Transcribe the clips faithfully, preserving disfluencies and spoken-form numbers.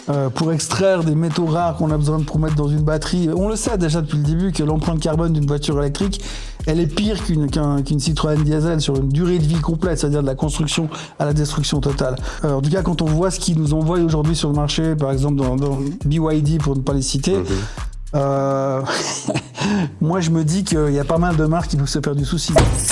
euh, pour extraire des métaux rares qu'on a besoin de pour mettre dans une batterie. On le sait déjà depuis le début que l'empreinte carbone d'une voiture électrique, elle est pire qu'une, qu'un, qu'une Citroën diesel sur une durée de vie complète, c'est-à-dire de la construction à la destruction totale. Euh, en tout cas, quand on voit ce qu'ils nous envoient aujourd'hui sur le marché, par exemple dans, dans B Y D pour ne pas les citer, mmh. euh, moi je me dis qu'il y a pas mal de marques qui peuvent se faire du souci.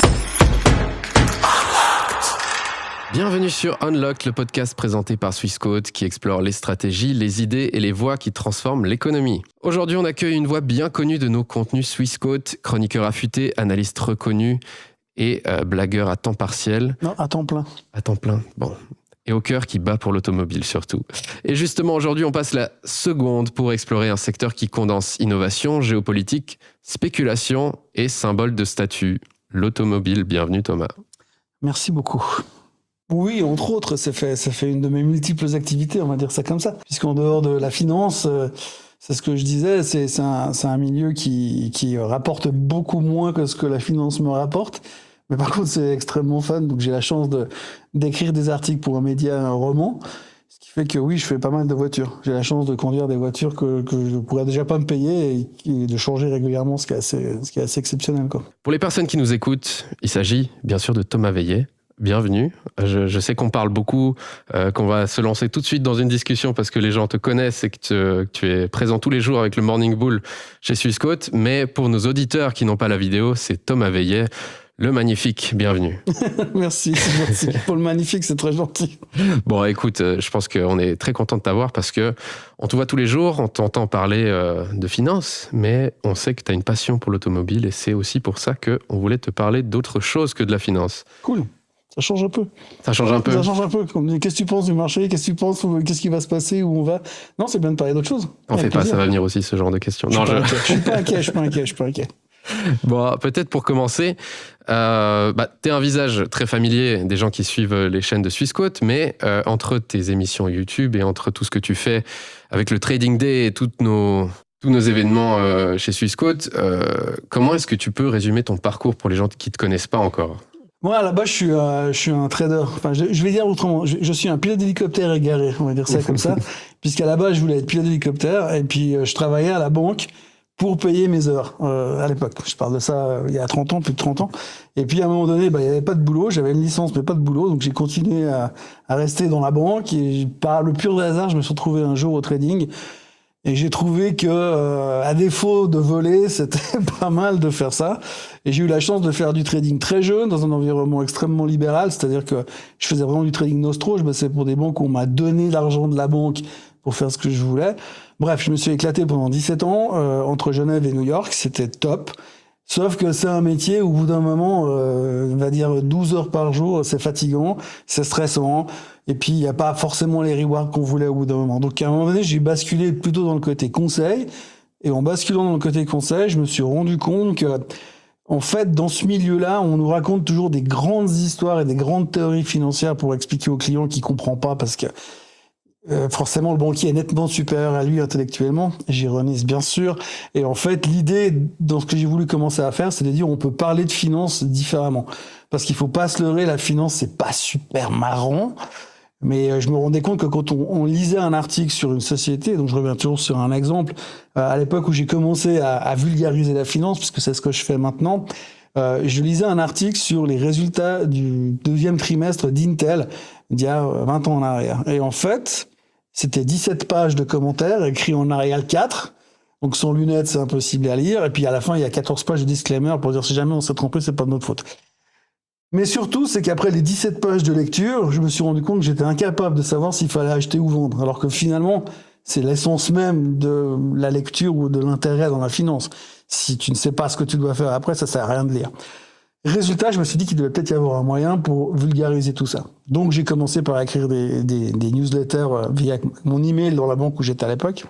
Bienvenue sur Unlocked, le podcast présenté par Swissquote qui explore les stratégies, les idées et les voies qui transforment l'économie. Aujourd'hui, on accueille une voix bien connue de nos contenus Swissquote, chroniqueur affûté, analyste reconnu et euh, blagueur à temps partiel. Non, à temps plein. À temps plein, bon. Et au cœur qui bat pour l'automobile surtout. Et justement, aujourd'hui, on passe la seconde pour explorer un secteur qui condense innovation, géopolitique, spéculation et symbole de statut. L'automobile. Bienvenue Thomas. Merci beaucoup. Oui, entre autres, ça fait, ça fait une de mes multiples activités, on va dire ça comme ça. Puisqu'en dehors de la finance, euh, c'est ce que je disais, c'est, c'est, un, c'est un milieu qui, qui rapporte beaucoup moins que ce que la finance me rapporte. Mais par contre, c'est extrêmement fun. Donc j'ai la chance de, d'écrire des articles pour un média, un roman. Ce qui fait que oui, je fais pas mal de voitures. J'ai la chance de conduire des voitures que, que je pourrais déjà pas me payer et, et de changer régulièrement, ce qui est assez, ce qui est assez exceptionnel, quoi. Pour les personnes qui nous écoutent, il s'agit bien sûr de Thomas Veillet. Bienvenue. Je, je sais qu'on parle beaucoup, euh, qu'on va se lancer tout de suite dans une discussion parce que les gens te connaissent et que, te, que tu es présent tous les jours avec le Morning Bull chez Swissquote. Mais pour nos auditeurs qui n'ont pas la vidéo, c'est Thomas Veillet, le magnifique. Bienvenue. Merci, c'est gentil. Pour le magnifique, c'est très gentil. Bon, écoute, je pense qu'on est très content de t'avoir parce que on te voit tous les jours, on t'entend parler euh, de finance, mais on sait que tu as une passion pour l'automobile et c'est aussi pour ça qu'on voulait te parler d'autre chose que de la finance. Cool. Ça change un peu. Ça change un peu. Ça change un peu. Qu'est-ce que tu penses du marché ? Qu'est-ce que tu penses ? Qu'est-ce qui va se passer ? Où on va ? Non, c'est bien de parler d'autre chose. On fait pas, ça va venir aussi, ce genre de questions. Je non, suis je... je suis pas inquiet, je suis pas inquiet, je suis pas inquiet. Bon, peut-être pour commencer, euh, bah, t'es un visage très familier des gens qui suivent les chaînes de Swissquote, mais euh, entre tes émissions YouTube et entre tout ce que tu fais avec le Trading Day et toutes nos... tous nos événements euh, chez Swissquote, euh, comment est-ce que tu peux résumer ton parcours pour les gens qui ne te connaissent pas encore ? Moi, à la base, je suis, euh, je suis un trader. Enfin, je, je vais dire autrement. Je, je suis un pilote d'hélicoptère égaré, on va dire ça comme ça. Puisqu'à la base, je voulais être pilote d'hélicoptère et puis euh, je travaillais à la banque pour payer mes heures euh, à l'époque. Je parle de ça euh, il y a trente ans, plus de trente ans. Et puis, à un moment donné, bah, il n'y avait pas de boulot. J'avais une licence, mais pas de boulot. Donc, j'ai continué à, à rester dans la banque. Et par le pur hasard, je me suis retrouvé un jour au trading. Et j'ai trouvé que, euh, à défaut de voler, c'était pas mal de faire ça. Et j'ai eu la chance de faire du trading très jeune, dans un environnement extrêmement libéral. C'est-à-dire que je faisais vraiment du trading nostro. Je bossais pour des banques où on m'a donné l'argent de la banque pour faire ce que je voulais. Bref, je me suis éclaté pendant dix-sept ans, euh, entre Genève et New York. C'était top. Sauf que c'est un métier où, au bout d'un moment, euh, on va dire douze heures par jour, c'est fatigant, c'est stressant. Et puis, il n'y a pas forcément les rewards qu'on voulait au bout d'un moment. Donc, à un moment donné, j'ai basculé plutôt dans le côté conseil. Et en basculant dans le côté conseil, je me suis rendu compte que, en fait, dans ce milieu-là, on nous raconte toujours des grandes histoires et des grandes théories financières pour expliquer au client qui comprend pas parce que, euh, forcément, le banquier est nettement supérieur à lui intellectuellement. J'ironise, bien sûr. Et en fait, l'idée, dans ce que j'ai voulu commencer à faire, c'est de dire on peut parler de finance différemment. Parce qu'il faut pas se leurrer, la finance, c'est pas super marrant. Mais je me rendais compte que quand on, on lisait un article sur une société, donc je reviens toujours sur un exemple, euh, à l'époque où j'ai commencé à, à vulgariser la finance, puisque c'est ce que je fais maintenant, euh, je lisais un article sur les résultats du deuxième trimestre d'Intel d'il y a vingt ans en arrière. Et en fait, c'était dix-sept pages de commentaires écrits en Arial quatre, donc sans lunettes, c'est impossible à lire, et puis à la fin, il y a quatorze pages de disclaimer pour dire si jamais on s'est trompé, c'est pas de notre faute. Mais surtout, c'est qu'après les dix-sept pages de lecture, je me suis rendu compte que j'étais incapable de savoir s'il fallait acheter ou vendre. Alors que finalement, c'est l'essence même de la lecture ou de l'intérêt dans la finance. Si tu ne sais pas ce que tu dois faire après, ça sert à rien de lire. Résultat, je me suis dit qu'il devait peut-être y avoir un moyen pour vulgariser tout ça. Donc, j'ai commencé par écrire des, des, des newsletters via mon email dans la banque où j'étais à l'époque.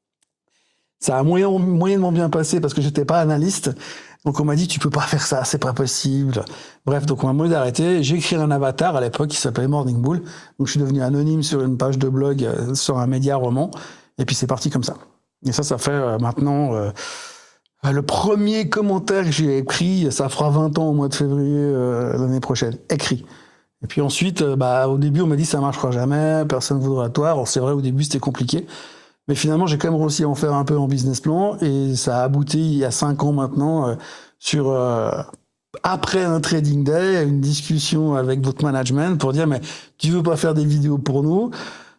Ça a moyen, moyennement bien passé parce que j'étais pas analyste. Donc on m'a dit, tu peux pas faire ça, c'est pas possible. Bref, donc on m'a demandé d'arrêter. J'ai créé un avatar à l'époque qui s'appelait Morning Bull. Donc je suis devenu anonyme sur une page de blog, euh, sur un média roman. Et puis c'est parti comme ça. Et ça, ça fait euh, maintenant... Euh, le premier commentaire que j'ai écrit, ça fera vingt ans au mois de février euh, l'année prochaine, écrit. Et puis ensuite, euh, bah, au début, on m'a dit ça marchera jamais, personne ne voudra toi. Alors c'est vrai, au début, c'était compliqué. Mais finalement, j'ai quand même réussi à en faire un peu en business plan et ça a abouti il y a cinq ans maintenant euh, sur, euh, après un trading day, une discussion avec votre management pour dire mais tu veux pas faire des vidéos pour nous?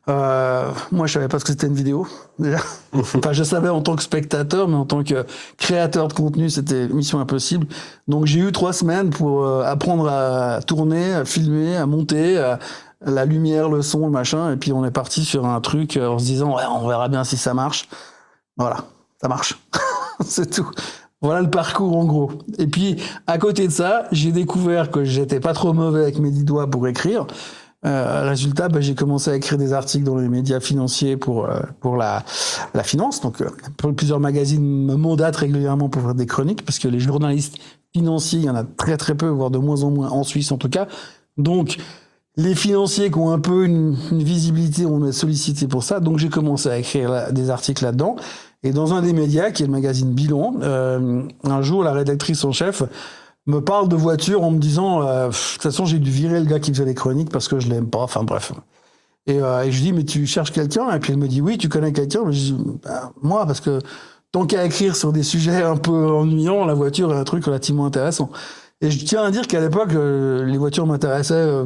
Euh, moi, je savais pas ce que c'était une vidéo. Déjà. Enfin, je savais en tant que spectateur, mais en tant que créateur de contenu, c'était mission impossible. Donc, j'ai eu trois semaines pour euh, apprendre à tourner, à filmer, à monter, à, la lumière, le son, le machin. Et puis, on est parti sur un truc euh, en se disant, ouais, on verra bien si ça marche. Voilà, ça marche. C'est tout. Voilà le parcours en gros. Et puis, à côté de ça, j'ai découvert que j'étais pas trop mauvais avec mes dix doigts pour écrire. Euh, résultat, bah, j'ai commencé à écrire des articles dans les médias financiers pour euh, pour la la finance. Donc, euh, plusieurs magazines me mandatent régulièrement pour faire des chroniques parce que les journalistes financiers, il y en a très très peu, voire de moins en moins en Suisse en tout cas. Donc, les financiers qui ont un peu une, une visibilité, on est sollicité pour ça. Donc, j'ai commencé à écrire là, des articles là-dedans. Et dans un des médias, qui est le magazine Bilan, euh, un jour, la rédactrice en chef me parle de voiture en me disant euh, de toute façon j'ai dû virer le gars qui faisait les chroniques parce que je l'aime pas, enfin bref. Et, euh, et je dis mais tu cherches quelqu'un? Et puis elle me dit oui, tu connais quelqu'un? Je dis bah, moi, parce que tant qu'à écrire sur des sujets un peu ennuyants, la voiture est un truc relativement intéressant. Et je tiens à dire qu'à l'époque euh, les voitures m'intéressaient euh,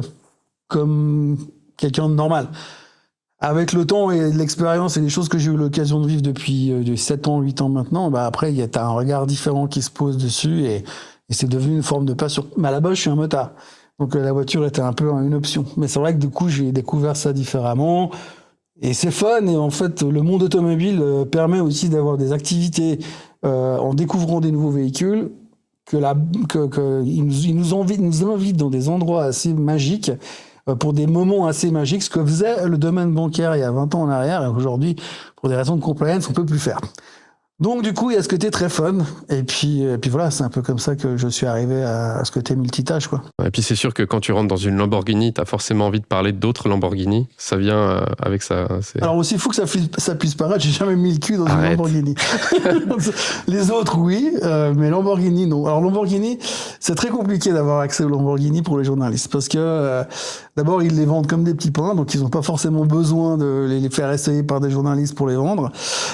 comme quelqu'un de normal. Avec le temps et l'expérience et les choses que j'ai eu l'occasion de vivre depuis euh, sept ans, huit ans maintenant, bah après il y a t'as un regard différent qui se pose dessus et Et c'est devenu une forme de passion. Mais à la base, je suis un motard. Donc euh, la voiture était un peu une option. Mais c'est vrai que du coup, j'ai découvert ça différemment. Et c'est fun. Et en fait, le monde automobile euh, permet aussi d'avoir des activités euh, en découvrant des nouveaux véhicules. Que la, que, que, il nous, il nous, invite, nous invite dans des endroits assez magiques euh, pour des moments assez magiques. Ce que faisait le domaine bancaire il y a vingt ans en arrière. Et aujourd'hui, pour des raisons de compliance, on peut plus faire. Donc du coup, il y a ce côté très fun, et puis, et puis voilà, c'est un peu comme ça que je suis arrivé à, à ce côté multitâche, quoi. Et puis c'est sûr que quand tu rentres dans une Lamborghini, t'as forcément envie de parler d'autres Lamborghini. Ça vient euh, avec ça. C'est... Alors aussi fou que ça, ça puisse paraître, j'ai jamais mis le cul dans Arrête. une Lamborghini. Les autres, oui, euh, mais Lamborghini, non. Alors Lamborghini, c'est très compliqué d'avoir accès aux Lamborghini pour les journalistes, parce que euh, d'abord, ils les vendent comme des petits pains, donc ils n'ont pas forcément besoin de les faire essayer par des journalistes pour les vendre.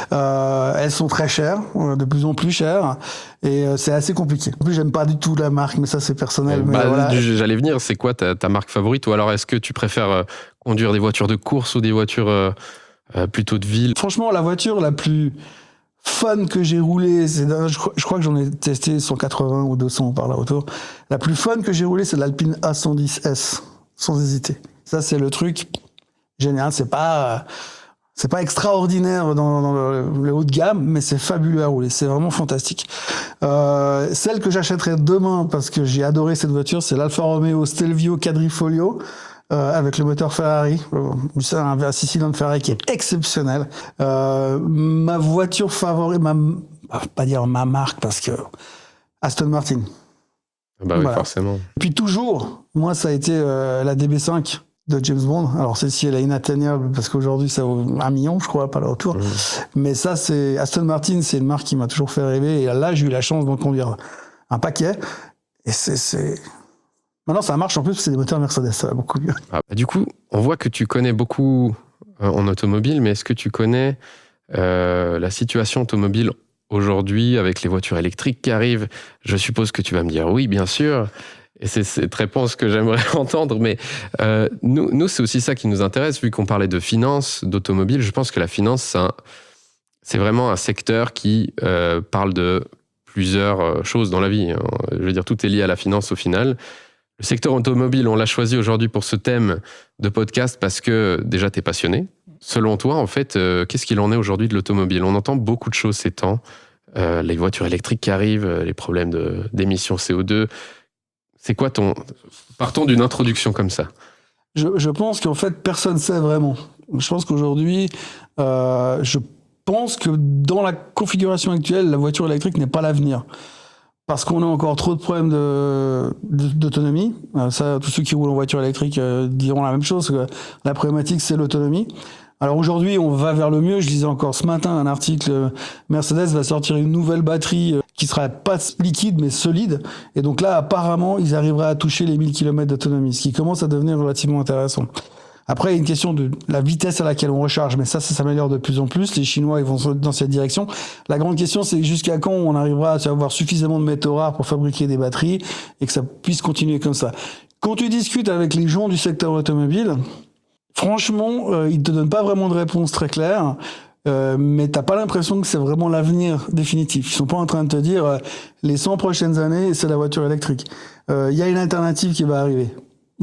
Euh, elles sont très chères, de plus en plus chères, et euh, c'est assez compliqué. En plus, j'aime pas du tout la marque, mais ça, c'est personnel. Mais bah, voilà. J'allais venir, c'est quoi ta, ta marque favorite? Ou alors est-ce que tu préfères euh, conduire des voitures de course ou des voitures euh, euh, plutôt de ville? Franchement, la voiture la plus fun que j'ai roulée, c'est, je, crois, je crois que j'en ai testé cent quatre-vingts ou deux cents par là autour. La plus fun que j'ai roulée, c'est l'Alpine A cent dix S, sans hésiter. Ça, c'est le truc génial. C'est pas... C'est pas extraordinaire dans, dans le, le haut de gamme, mais c'est fabuleux à rouler. C'est vraiment fantastique. Euh, celle que j'achèterai demain, parce que j'ai adoré cette voiture, c'est l'Alfa Romeo Stelvio Quadrifoglio, euh, avec le moteur Ferrari. C'est un V six cylindres Ferrari qui est exceptionnel. Euh, ma voiture favorite, ma, pas dire ma marque, parce que Aston Martin. Bah oui, voilà. Forcément. Et puis toujours, moi, ça a été euh, la D B cinq. De James Bond. Alors celle-ci, elle est inatteignable parce qu'aujourd'hui, ça vaut un million, je crois, pas là autour. Mmh. Mais ça, c'est Aston Martin, c'est une marque qui m'a toujours fait rêver. Et là, j'ai eu la chance d'en conduire un paquet. Et c'est, c'est... Maintenant, ça marche en plus, c'est des moteurs Mercedes, ça va beaucoup mieux. Ah, bah, du coup, on voit que tu connais beaucoup euh, en automobile, mais est-ce que tu connais euh, la situation automobile aujourd'hui avec les voitures électriques qui arrivent? Je suppose que tu vas me dire oui, bien sûr. Et c'est cette réponse que j'aimerais entendre, mais euh, nous, nous, c'est aussi ça qui nous intéresse, vu qu'on parlait de finance, d'automobile. Je pense que la finance, c'est, un, c'est vraiment un secteur qui euh, parle de plusieurs choses dans la vie. Hein. Je veux dire, tout est lié à la finance au final. Le secteur automobile, on l'a choisi aujourd'hui pour ce thème de podcast parce que déjà, tu es passionné. Selon toi, en fait, euh, qu'est-ce qu'il en est aujourd'hui de l'automobile? On entend beaucoup de choses ces temps. Euh, les voitures électriques qui arrivent, les problèmes de, d'émissions C O deux... C'est quoi ton... Partons d'une introduction comme ça. Je, je pense qu'en fait, personne ne sait vraiment. Je pense qu'aujourd'hui, euh, je pense que dans la configuration actuelle, la voiture électrique n'est pas l'avenir. Parce qu'on a encore trop de problèmes de, de, d'autonomie. Euh, ça, tous ceux qui roulent en voiture électrique euh, diront la même chose. Que la problématique, c'est l'autonomie. Alors aujourd'hui, on va vers le mieux. Je lisais encore ce matin un article, Mercedes va sortir une nouvelle batterie qui sera pas liquide mais solide. Et donc là, apparemment, ils arriveraient à toucher les mille kilomètres d'autonomie, ce qui commence à devenir relativement intéressant. Après, il y a une question de la vitesse à laquelle on recharge, mais ça, ça s'améliore de plus en plus. Les Chinois, ils vont dans cette direction. La grande question, c'est jusqu'à quand on arrivera à avoir suffisamment de métaux rares pour fabriquer des batteries et que ça puisse continuer comme ça. Quand tu discutes avec les gens du secteur automobile, franchement, euh, ils te donnent pas vraiment de réponse très claire. Euh, mais t'as pas l'impression que c'est vraiment l'avenir définitif. Ils sont pas en train de te dire euh, les cent prochaines années, c'est la voiture électrique. Il euh, y a une alternative qui va arriver. Laquelle ?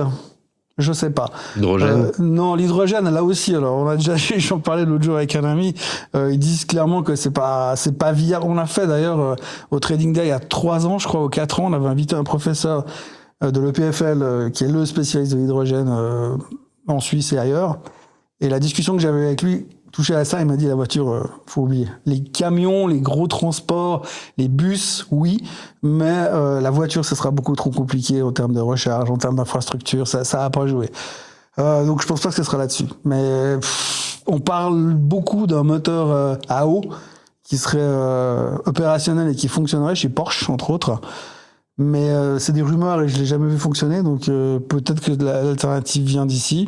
Je sais pas. L'hydrogène ? euh, Non, l'hydrogène, là aussi. Alors, on a déjà, j'en parlais l'autre jour avec un ami. Euh, ils disent clairement que c'est pas, c'est pas viable. On a fait d'ailleurs euh, au Trading Day il y a trois ans, je crois, ou quatre ans, on avait invité un professeur euh, de l'E P F L euh, qui est le spécialiste de l'hydrogène euh, en Suisse et ailleurs. Et la discussion que j'avais avec lui touchait à ça, il m'a dit la voiture, euh, faut oublier. Les camions, les gros transports, les bus, oui, mais euh, la voiture, ce sera beaucoup trop compliqué en termes de recharge, en termes d'infrastructure, ça, ça a pas joué. Euh, donc je pense pas que ce sera là-dessus. Mais pff, on parle beaucoup d'un moteur euh, à eau qui serait euh, opérationnel et qui fonctionnerait chez Porsche, entre autres. Mais euh, c'est des rumeurs et je l'ai jamais vu fonctionner, donc euh, peut-être que l'alternative vient d'ici.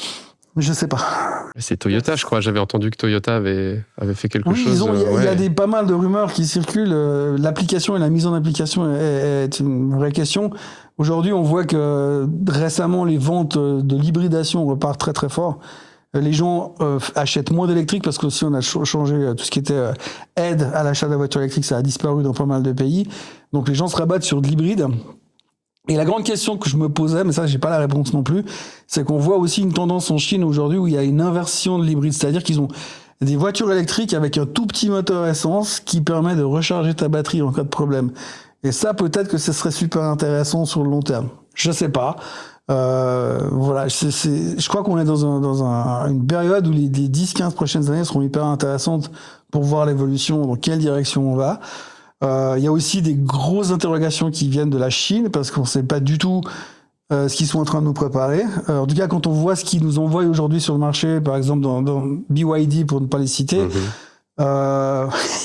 Je sais pas. C'est Toyota, je crois. J'avais entendu que Toyota avait, avait fait quelque oui, chose. Il y, ouais. y a des, pas mal de rumeurs qui circulent. Euh, l'application et la mise en application est, est une vraie question. Aujourd'hui, on voit que récemment, les ventes de l'hybridation repartent très très fort. Les gens euh, achètent moins d'électrique parce qu'aussi on a changé tout ce qui était euh, aide à l'achat de la voiture électrique. Ça a disparu dans pas mal de pays. Donc les gens se rabattent sur de l'hybride. Et la grande question que je me posais, mais ça j'ai pas la réponse non plus, c'est qu'on voit aussi une tendance en Chine aujourd'hui où il y a une inversion de l'hybride, c'est-à-dire qu'ils ont des voitures électriques avec un tout petit moteur essence qui permet de recharger ta batterie en cas de problème. Et ça, peut-être que ce serait super intéressant sur le long terme. Je sais pas. Euh, voilà, c'est, c'est, je crois qu'on est dans, un, dans un, une période où les, les dix quinze prochaines années seront hyper intéressantes pour voir l'évolution, dans quelle direction on va. Il euh, y a aussi des grosses interrogations qui viennent de la Chine parce qu'on ne sait pas du tout euh, ce qu'ils sont en train de nous préparer. Euh, en tout cas, quand on voit ce qu'ils nous envoient aujourd'hui sur le marché, par exemple dans, dans B Y D pour ne pas les citer, mm-hmm. euh,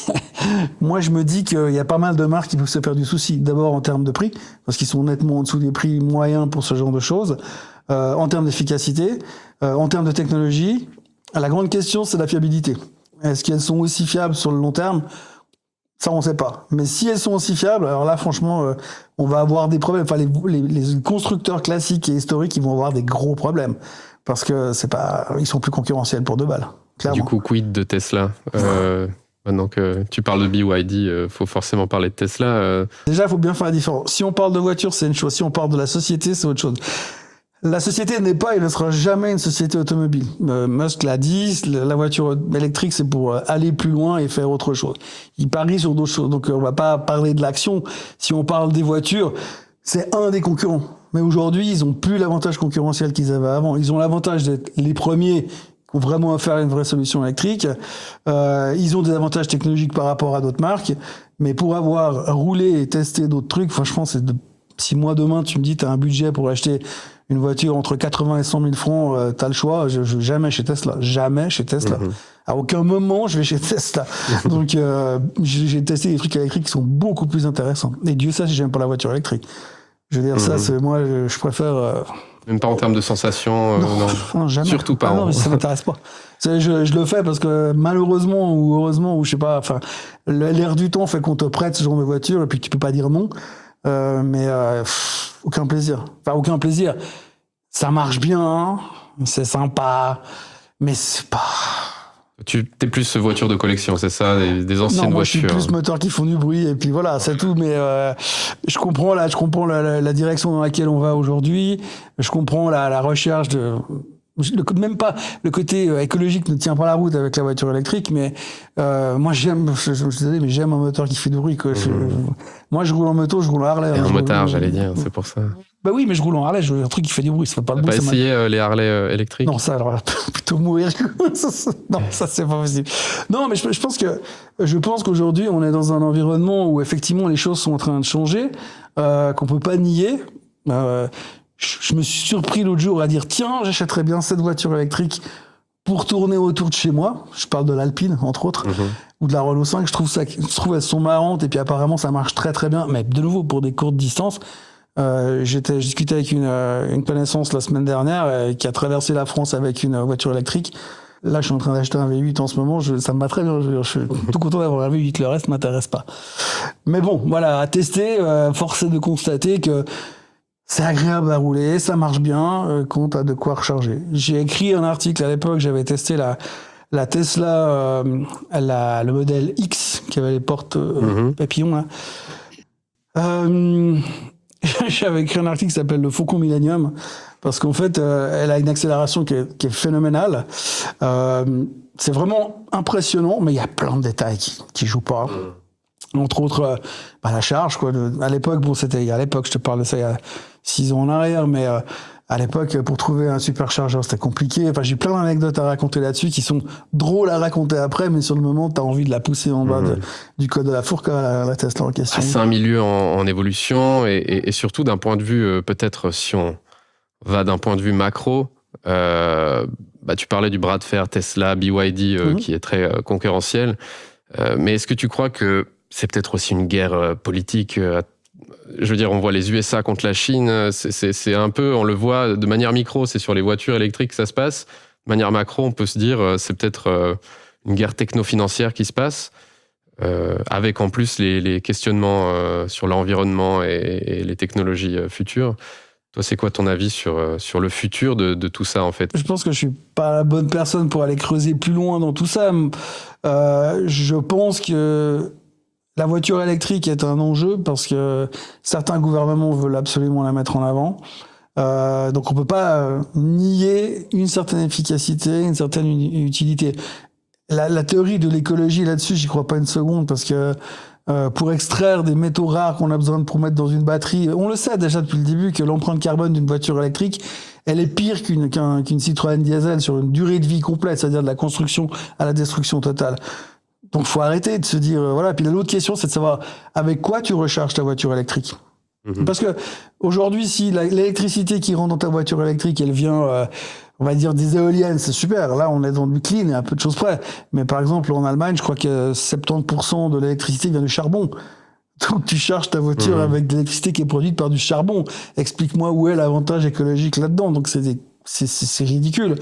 moi je me dis qu'il y a pas mal de marques qui peuvent se faire du souci. D'abord en termes de prix, parce qu'ils sont nettement en dessous des prix moyens pour ce genre de choses. Euh, en termes d'efficacité, euh, en termes de technologie, la grande question c'est la fiabilité. Est-ce qu'elles sont aussi fiables sur le long terme ? Ça, on ne sait pas. Mais si elles sont aussi fiables, alors là, franchement, euh, on va avoir des problèmes. Enfin, les, les, les constructeurs classiques et historiques, ils vont avoir des gros problèmes. Parce que c'est pas, ils sont plus concurrentiels pour deux balles. Clairement. Du coup, quid de Tesla euh, Maintenant que tu parles de B Y D, il euh, faut forcément parler de Tesla. Euh... Déjà, il faut bien faire la différence. Si on parle de voiture, c'est une chose. Si on parle de la société, c'est autre chose. La société n'est pas et ne sera jamais une société automobile. Euh, Musk l'a dit, la voiture électrique, c'est pour aller plus loin et faire autre chose. Il parie sur d'autres choses. Donc, on va pas parler de l'action. Si on parle des voitures, c'est un des concurrents. Mais aujourd'hui, ils ont plus l'avantage concurrentiel qu'ils avaient avant. Ils ont l'avantage d'être les premiers qui ont vraiment à faire une vraie solution électrique. Euh, ils ont des avantages technologiques par rapport à d'autres marques. Mais pour avoir roulé et testé d'autres trucs, franchement, c'est de... si moi, demain, tu me dis, tu as un budget pour acheter une voiture entre quatre-vingts et cent mille francs, euh, t'as le choix. Je, je jamais chez Tesla, jamais chez Tesla. Mm-hmm. À aucun moment je vais chez Tesla. Mm-hmm. Donc euh, j'ai, j'ai testé des trucs électriques qui sont beaucoup plus intéressants. Et Dieu sait si j'aime pas la voiture électrique. Je veux dire mm-hmm. ça, c'est moi, je, je préfère. Euh... Même pas en termes de sensations. Euh, non, non. non, jamais. Surtout pas. Ah, non, mais ça m'intéresse pas. C'est, je, je le fais parce que malheureusement ou heureusement ou je sais pas. Enfin, l'air du temps fait qu'on te prête ce genre de voiture et puis que tu peux pas dire non. Euh, mais euh, pff, aucun plaisir. Enfin, aucun plaisir. Ça marche bien, hein, c'est sympa, mais c'est pas... Tu es plus voiture de collection, c'est ça, des, des anciennes non, moi, voitures. Je suis plus moteur qui font du bruit, et puis voilà, c'est tout. Mais euh, je comprends, là, je comprends la, la, la direction dans laquelle on va aujourd'hui. Je comprends la, la recherche de... Le, même pas le côté euh, écologique ne tient pas la route avec la voiture électrique, mais euh, moi j'aime, je, je, je disais, mais j'aime un moteur qui fait du bruit. Quoi. Mmh. Je, moi je roule en moto, je roule en Harley. Et hein, un motard, roule, j'allais dire, c'est pour ça. Bah oui, mais je roule en Harley, je veux un truc qui fait du bruit, ça fait pas de bruit. T'as pas essayé euh, les Harley euh, électriques? Non, ça alors plutôt mourir. ça, ça, non, ça c'est pas possible. Non, mais je, je pense que je pense qu'aujourd'hui on est dans un environnement où effectivement les choses sont en train de changer, euh, qu'on peut pas nier. Euh, Je me suis surpris l'autre jour à dire tiens, j'achèterais bien cette voiture électrique pour tourner autour de chez moi. Je parle de l'Alpine, entre autres, mmh. ou de la Renault cinq. Je trouve ça, je trouve elles sont marrantes et puis apparemment ça marche très très bien. Mais de nouveau pour des courtes distances. Euh, j'étais, j'ai discuté avec une, euh, une connaissance la semaine dernière euh, qui a traversé la France avec une voiture électrique. Là, je suis en train d'acheter un V huit en ce moment. Je, ça me va très bien. Je, je suis tout content d'avoir un V huit. Le reste m'intéresse pas. Mais bon, voilà, à tester. Euh, force est de constater que c'est agréable à rouler, ça marche bien euh, quand t'as de quoi recharger. J'ai écrit un article à l'époque. J'avais testé la la Tesla, euh, la, le modèle X qui avait les portes euh, mm-hmm. papillons là. Euh, J'avais écrit un article qui s'appelle le Faucon Millennium parce qu'en fait, euh, elle a une accélération qui est, qui est phénoménale. Euh, c'est vraiment impressionnant, mais il y a plein de détails qui, qui jouent pas. Entre autres, euh, bah, la charge, quoi. De, à l'époque, bon, c'était à l'époque, je te parle de ça il y a six ans en arrière, mais euh, à l'époque, pour trouver un superchargeur, c'était compliqué. Enfin, j'ai plein d'anecdotes à raconter là-dessus qui sont drôles à raconter après, mais sur le moment, t'as envie de la pousser en bas mmh. de, du code de la fourque, la, la Tesla en question. Ah, c'est un milieu en, en évolution et, et, et surtout d'un point de vue, euh, peut-être si on va d'un point de vue macro, euh, bah, tu parlais du bras de fer Tesla, B Y D, euh, mmh. qui est très euh, concurrentiel. Euh, mais est-ce que tu crois que c'est peut-être aussi une guerre euh, politique euh, Je veux dire, on voit les U S A contre la Chine, c'est, c'est, c'est un peu, on le voit de manière micro, c'est sur les voitures électriques que ça se passe. De manière macro, on peut se dire, c'est peut-être une guerre techno-financière qui se passe, euh, avec en plus les, les questionnements euh, sur l'environnement et, et les technologies futures. Toi, c'est quoi ton avis sur, sur le futur de, de tout ça, en fait ? Je pense que je suis pas la bonne personne pour aller creuser plus loin dans tout ça. Euh, je pense que la voiture électrique est un enjeu parce que certains gouvernements veulent absolument la mettre en avant. Euh, donc on peut pas euh, nier une certaine efficacité, une certaine utilité. La, la théorie de l'écologie là-dessus, j'y crois pas une seconde parce que euh, pour extraire des métaux rares qu'on a besoin de pour mettre dans une batterie, on le sait déjà depuis le début que l'empreinte carbone d'une voiture électrique, elle est pire qu'une, qu'un, qu'une Citroën diesel sur une durée de vie complète, c'est-à-dire de la construction à la destruction totale. Donc, faut arrêter de se dire, euh, voilà. Puis l'autre question, c'est de savoir avec quoi tu recharges ta voiture électrique. Mmh. Parce que aujourd'hui, si la, l'électricité qui rentre dans ta voiture électrique, elle vient, euh, on va dire des éoliennes, c'est super. Là, on est dans du clean et un peu de choses près. Mais par exemple, en Allemagne, je crois que soixante-dix pour cent de l'électricité vient du charbon. Donc, tu charges ta voiture mmh. avec de l'électricité qui est produite par du charbon. Explique-moi où est l'avantage écologique là-dedans. Donc, c'est, des, c'est, c'est, c'est ridicule.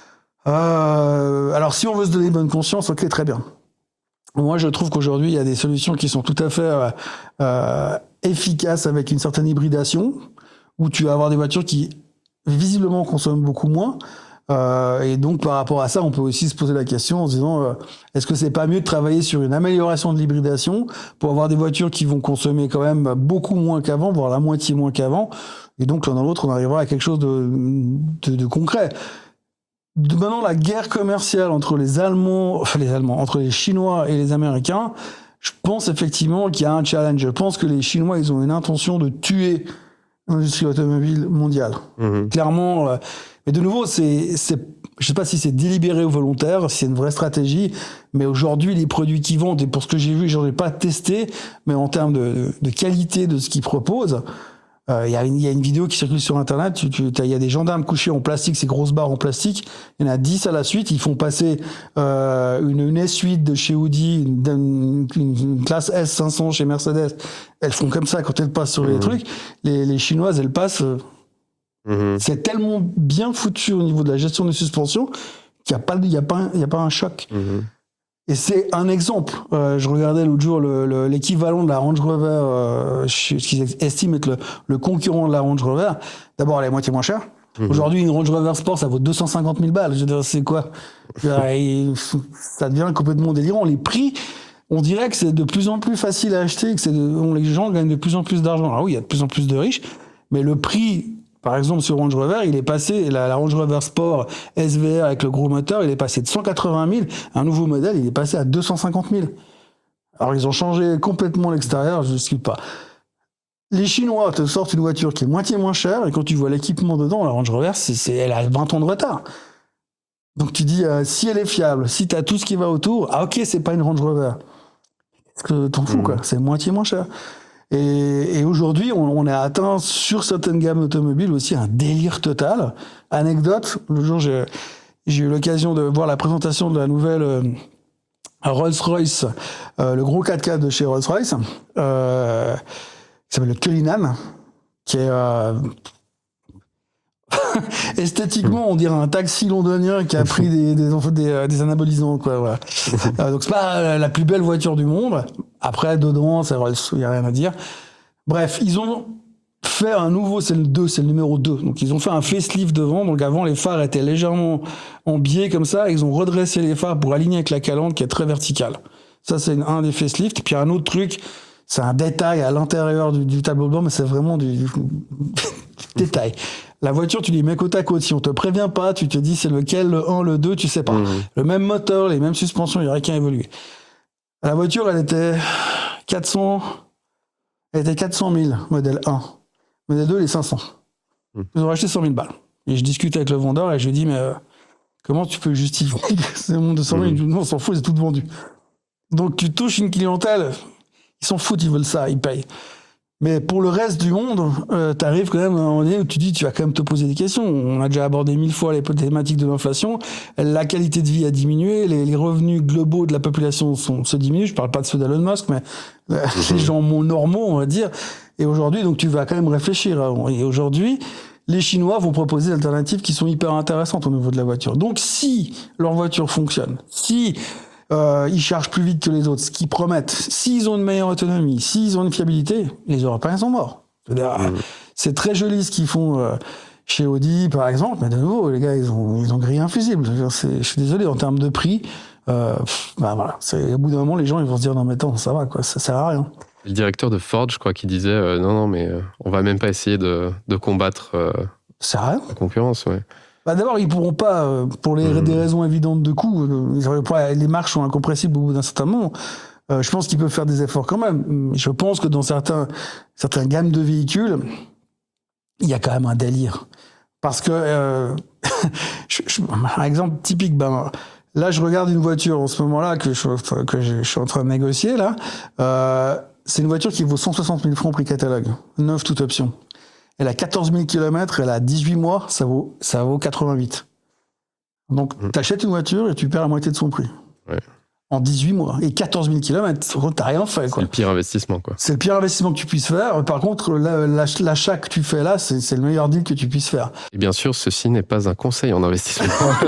Euh, alors, si on veut se donner bonne conscience, ok, très bien. Moi, je trouve qu'aujourd'hui, il y a des solutions qui sont tout à fait euh, euh, efficaces avec une certaine hybridation, où tu vas avoir des voitures qui, visiblement, consomment beaucoup moins. Euh, et donc, par rapport à ça, on peut aussi se poser la question en se disant, euh, est-ce que c'est pas mieux de travailler sur une amélioration de l'hybridation pour avoir des voitures qui vont consommer quand même beaucoup moins qu'avant, voire la moitié moins qu'avant. Et donc, l'un dans l'autre, on arrivera à quelque chose de, de, de concret. De maintenant, la guerre commerciale entre les Allemands, enfin les Allemands, entre les Chinois et les Américains, je pense effectivement qu'il y a un challenge. Je pense que les Chinois, ils ont une intention de tuer l'industrie automobile mondiale. Mmh. Clairement. Euh, mais de nouveau, c'est, c'est, je sais pas si c'est délibéré ou volontaire, si c'est une vraie stratégie. Mais aujourd'hui, les produits qu'ils vendent, et pour ce que j'ai vu, j'en ai pas testé, mais en termes de, de qualité de ce qu'ils proposent. Il euh, y, y a une vidéo qui circule sur Internet, il y a des gendarmes couchés en plastique, ces grosses barres en plastique, il y en a dix à la suite, ils font passer euh, une, une S huit de chez Audi, une, une, une classe S cinq cents chez Mercedes, elles font comme ça quand elles passent sur mmh. les trucs, les, les Chinoises, elles passent, euh, mmh. c'est tellement bien foutu au niveau de la gestion des suspensions qu'il n'y a, pas, il y a, pas, il y a pas un choc. Mmh. Et c'est un exemple. Euh, je regardais l'autre jour le, le, l'équivalent de la Range Rover, euh, ce qu'ils estiment être le, le concurrent de la Range Rover. D'abord, elle est moitié moins chère. Mmh. Aujourd'hui, une Range Rover Sport, ça vaut deux cent cinquante mille balles. Je veux dire, c'est quoi ? Et ça devient complètement délirant. Les prix, on dirait que c'est de plus en plus facile à acheter, que c'est de, on, les gens gagnent de plus en plus d'argent. Alors oui, il y a de plus en plus de riches, mais le prix... Par exemple, sur Range Rover, il est passé, la, la Range Rover Sport S V R avec le gros moteur, il est passé de cent quatre-vingt mille, un nouveau modèle, il est passé à deux cent cinquante mille. Alors, ils ont changé complètement l'extérieur, je ne discute pas. Les Chinois te sortent une voiture qui est moitié moins chère, et quand tu vois l'équipement dedans, la Range Rover, c'est, c'est, elle a vingt ans de retard. Donc, tu dis, euh, si elle est fiable, si tu as tout ce qui va autour, ah ok, c'est pas une Range Rover. Parce que t'en fous, mmh. quoi, c'est moitié moins cher. Et, et aujourd'hui, on, on a atteint sur certaines gammes automobiles aussi un délire total. Anecdote, le jour, j'ai, j'ai eu l'occasion de voir la présentation de la nouvelle euh, Rolls-Royce, euh, le gros quatre-quatre de chez Rolls-Royce, euh, qui s'appelle le Cullinan, qui est euh, esthétiquement, on dirait un taxi londonien qui a pris des, des, des, des anabolisants, quoi. Voilà. euh, donc c'est pas la plus belle voiture du monde. Après, dedans, c'est Rolls, il y a rien à dire. Bref, ils ont fait un nouveau, c'est le deux, c'est le numéro deux. Donc ils ont fait un facelift devant. Donc avant, les phares étaient légèrement en biais comme ça. Ils ont redressé les phares pour aligner avec la calandre qui est très verticale. Ça, c'est un des facelifts. Puis un autre truc, c'est un détail à l'intérieur du, du tableau de bord, mais c'est vraiment du, du, du détail. La voiture, tu les mets côte à côte. Si on te prévient pas, tu te dis c'est lequel, le un, le deux, tu sais pas. Mmh. Le même moteur, les mêmes suspensions, il n'y aurait qu'à évoluer. La voiture, elle était quatre cents, elle était quatre cent mille, modèle un. Modèle deux, elle est cinq cents. Mmh. Ils ont racheté cent mille balles. Et je discute avec le vendeur et je lui dis, mais euh, comment tu peux justifier c'est mon deux cent mille? Mmh. Non, on s'en fout, c'est tout vendu. Donc tu touches une clientèle, ils s'en foutent, ils veulent ça, ils payent. Mais pour le reste du monde, euh, tu arrives quand même à un moment donné où tu dis, tu vas quand même te poser des questions. On a déjà abordé mille fois les thématiques de l'inflation. La qualité de vie a diminué, les, les revenus globaux de la population sont, se diminuent. Je parle pas de ceux d'Elon Musk, mais euh, mmh. les gens normaux, on va dire. Et aujourd'hui, donc tu vas quand même réfléchir. Et aujourd'hui, les Chinois vont proposer des alternatives qui sont hyper intéressantes au niveau de la voiture. Donc si leur voiture fonctionne, si Euh, ils chargent plus vite que les autres, ce qu'ils promettent. S'ils ont une meilleure autonomie, s'ils ont une fiabilité, les Européens sont morts. C'est-à-dire, mmh. c'est très joli ce qu'ils font euh, chez Audi, par exemple, mais de nouveau, les gars, ils ont, ils ont grillé un fusible. Je, je suis désolé, en termes de prix, euh, pff, bah voilà, c'est, au bout d'un moment, les gens ils vont se dire non mais attends, ça va quoi, ça sert à rien. Le directeur de Ford, je crois, qui disait euh, non non mais euh, on va même pas essayer de, de combattre euh, ça sert à rien. La concurrence, ouais. Bah d'abord, ils pourront pas, euh, pour les, mmh. des raisons évidentes de coût, euh, les marges sont incompressibles au bout d'un certain moment. Euh, je pense qu'ils peuvent faire des efforts quand même. Je pense que dans certains, certaines gammes de véhicules, il y a quand même un délire. Parce que, euh, je, je, un exemple typique, ben, là, je regarde une voiture en ce moment-là que je, que je, je suis en train de négocier, là. Euh, c'est une voiture qui vaut cent soixante mille francs prix catalogue, neuve toute option. Elle a quatorze mille kilomètres, elle a dix-huit mois, ça vaut, ça vaut quatre-vingt-huit. Donc, mmh. tu achètes une voiture et tu perds la moitié de son prix. Ouais. En dix-huit mois. Et quatorze mille kilomètres, t'as rien fait, quoi. C'est le pire investissement, quoi. C'est le pire investissement que tu puisses faire. Par contre, l'achat que tu fais là, c'est, c'est le meilleur deal que tu puisses faire. Et bien sûr, ceci n'est pas un conseil en investissement.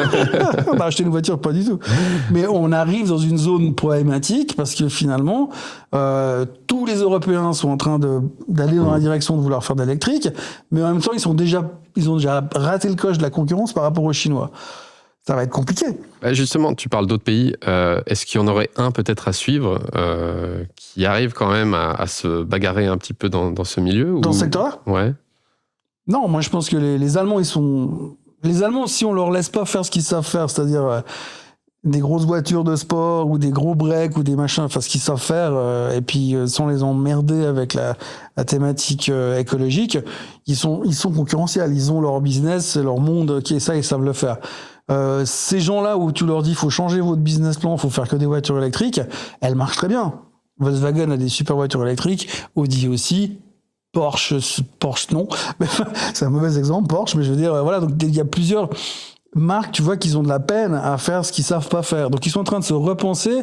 On a acheté une voiture, pas du tout. Mais on arrive dans une zone problématique parce que finalement, euh, tous les Européens sont en train de, d'aller dans la direction de vouloir faire de l'électrique, mais en même temps, ils, sont déjà, ils ont déjà raté le coche de la concurrence par rapport aux Chinois. Ça va être compliqué. Bah justement, tu parles d'autres pays. Euh, est-ce qu'il y en aurait un peut-être à suivre euh, qui arrive quand même à, à se bagarrer un petit peu dans, dans ce milieu ou... Dans ce secteur-là ? Ouais. Non, moi je pense que les, les Allemands, ils sont... Les Allemands, si on leur laisse pas faire ce qu'ils savent faire, c'est-à-dire euh, des grosses voitures de sport ou des gros breaks ou des machins, enfin ce qu'ils savent faire, euh, et puis euh, sans les emmerder avec la, la thématique euh, écologique, ils sont, ils sont concurrentiels. Ils ont leur business, c'est leur monde qui est ça, ils savent le faire. Euh, ces gens-là où tu leur dis faut changer votre business plan, faut faire que des voitures électriques, elles marchent très bien. Volkswagen a des super voitures électriques, Audi aussi, Porsche, Porsche non, c'est un mauvais exemple, Porsche, mais je veux dire, voilà, donc il y a plusieurs marques, tu vois, qu'ils ont de la peine à faire ce qu'ils savent pas faire. Donc ils sont en train de se repenser,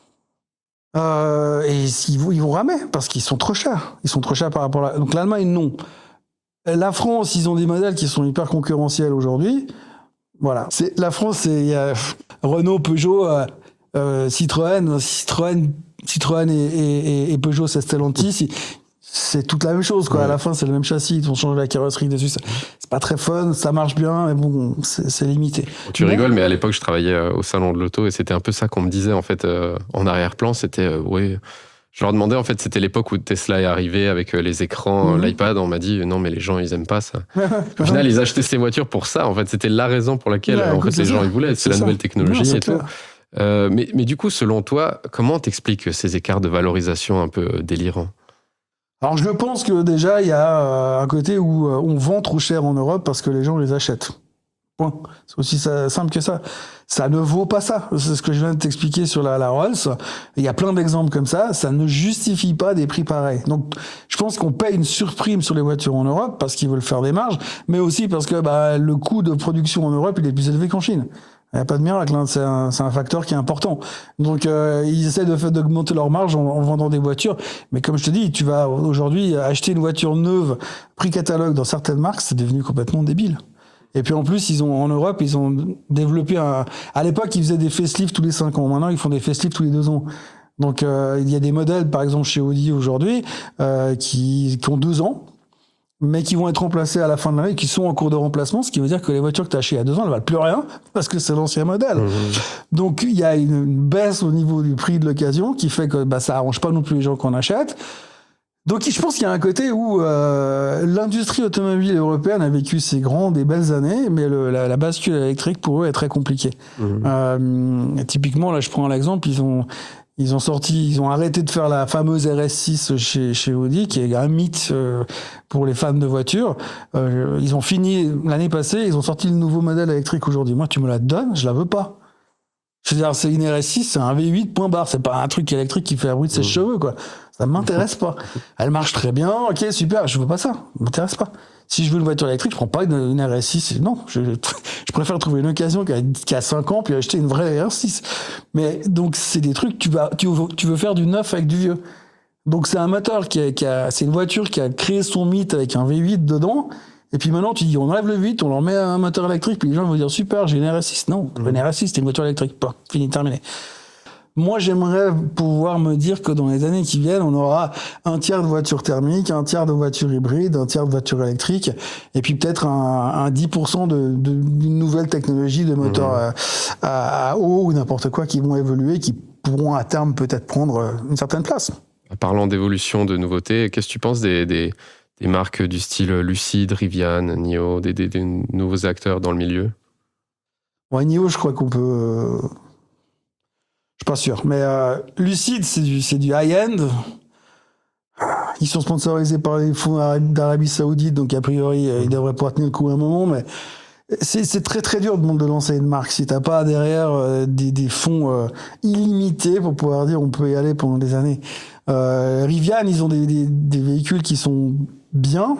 euh, et ils vont, ils vont ramer, parce qu'ils sont trop chers. Ils sont trop chers par rapport à... Donc l'Allemagne, non. La France, ils ont des modèles qui sont hyper concurrentiels aujourd'hui. Voilà, c'est la France, c'est y a Renault, Peugeot, euh, euh, Citroën, Citroën, Citroën et, et, et Peugeot, c'est Stellantis. C'est, c'est toute la même chose, quoi. Ouais. À la fin, c'est le même châssis. Ils ont changé la carrosserie dessus. C'est, c'est pas très fun, ça marche bien, mais bon, c'est, c'est limité. Tu mais... rigoles, mais à l'époque, je travaillais au salon de l'auto et c'était un peu ça qu'on me disait en fait euh, en arrière-plan. C'était euh, ouais. Je leur demandais, en fait, c'était l'époque où Tesla est arrivé avec les écrans, mmh. l'iPad. On m'a dit, non, mais les gens, ils aiment pas ça. Au final, ils achetaient ces voitures pour ça. En fait, c'était la raison pour laquelle ouais, en fait, les gens, ils voulaient. C'est, c'est la ça. Nouvelle technologie non, et clair. Tout. Euh, mais, mais du coup, selon toi, comment t'expliques ces écarts de valorisation un peu délirants ? Alors, je pense que déjà, il y a un côté où on vend trop cher en Europe parce que les gens les achètent. Point. C'est aussi ça, simple que ça. Ça ne vaut pas ça. C'est ce que je viens de t'expliquer sur la, la Rolls. Il y a plein d'exemples comme ça. Ça ne justifie pas des prix pareils. Donc, je pense qu'on paye une surprime sur les voitures en Europe parce qu'ils veulent faire des marges, mais aussi parce que bah, le coût de production en Europe il est plus élevé qu'en Chine. Il n'y a pas de miracle, hein. c'est, un, c'est un facteur qui est important. Donc, euh, ils essaient de, d'augmenter leur marge en, en vendant des voitures. Mais comme je te dis, tu vas aujourd'hui acheter une voiture neuve, prix catalogue dans certaines marques, c'est devenu complètement débile. Et puis en plus, ils ont en Europe, ils ont développé un... À l'époque, ils faisaient des facelifts tous les cinq ans. Maintenant, ils font des facelifts tous les deux ans. Donc, euh, il y a des modèles, par exemple, chez Audi aujourd'hui, euh, qui, qui ont deux ans, mais qui vont être remplacés à la fin de l'année, qui sont en cours de remplacement, ce qui veut dire que les voitures que tu as achetées il y a deux ans, elles valent plus rien, parce que c'est l'ancien modèle. Mmh. Donc, il y a une, une baisse au niveau du prix de l'occasion, qui fait que bah, ça arrange pas non plus les gens qu'on achète. Donc, je pense qu'il y a un côté où euh, l'industrie automobile européenne a vécu ses grandes et belles années, mais le, la, la bascule électrique, pour eux, est très compliquée. Mmh. Euh, typiquement, là, je prends l'exemple, ils ont... Ils ont sorti, ils ont arrêté de faire la fameuse R S six chez, chez Audi, qui est un mythe euh, pour les fans de voitures. Euh, ils ont fini l'année passée, ils ont sorti le nouveau modèle électrique aujourd'hui. Moi, tu me la donnes, je la veux pas. Je veux dire, c'est une R S six, c'est un V huit, point barre. C'est pas un truc électrique qui fait un bruit de ses mmh. cheveux, quoi. Ça m'intéresse pas. Elle marche très bien, ok, super, je veux pas ça. Ça m'intéresse pas. Si je veux une voiture électrique, je prends pas une, une R S six. Non, je, je préfère trouver une occasion qui a, qui a cinq ans puis acheter une vraie R S six. Mais donc, c'est des trucs, tu vas, tu, tu veux faire du neuf avec du vieux. Donc, c'est un moteur qui a, qui a, c'est une voiture qui a créé son mythe avec un V huit dedans. Et puis maintenant, tu dis, on enlève le V huit, on leur met un moteur électrique, puis les gens vont dire, super, j'ai une R S six. Non, mmh. une R S six, c'est une voiture électrique. Pas, fini, terminé. Moi, j'aimerais pouvoir me dire que dans les années qui viennent, on aura un tiers de voitures thermiques, un tiers de voitures hybrides, un tiers de voitures électriques, et puis peut-être un, un dix pour cent de, de, d'une nouvelle technologie de moteurs mmh. à, à eau ou n'importe quoi qui vont évoluer, qui pourront à terme peut-être prendre une certaine place. Parlant d'évolution, de nouveautés, qu'est-ce que tu penses des, des, des marques du style Lucid, Rivian, N I O, des, des, des nouveaux acteurs dans le milieu? Ouais, N I O, je crois qu'on peut... Euh... Je suis pas sûr. Mais euh, Lucid, c'est du, c'est du high-end. Ils sont sponsorisés par les fonds d'Arabie Saoudite, donc a priori, ils devraient pouvoir tenir le coup à un moment. Mais c'est, c'est très très dur de lancer une marque si t'as pas derrière euh, des, des fonds euh, illimités pour pouvoir dire on peut y aller pendant des années. Euh, Rivian, ils ont des, des, des véhicules qui sont bien.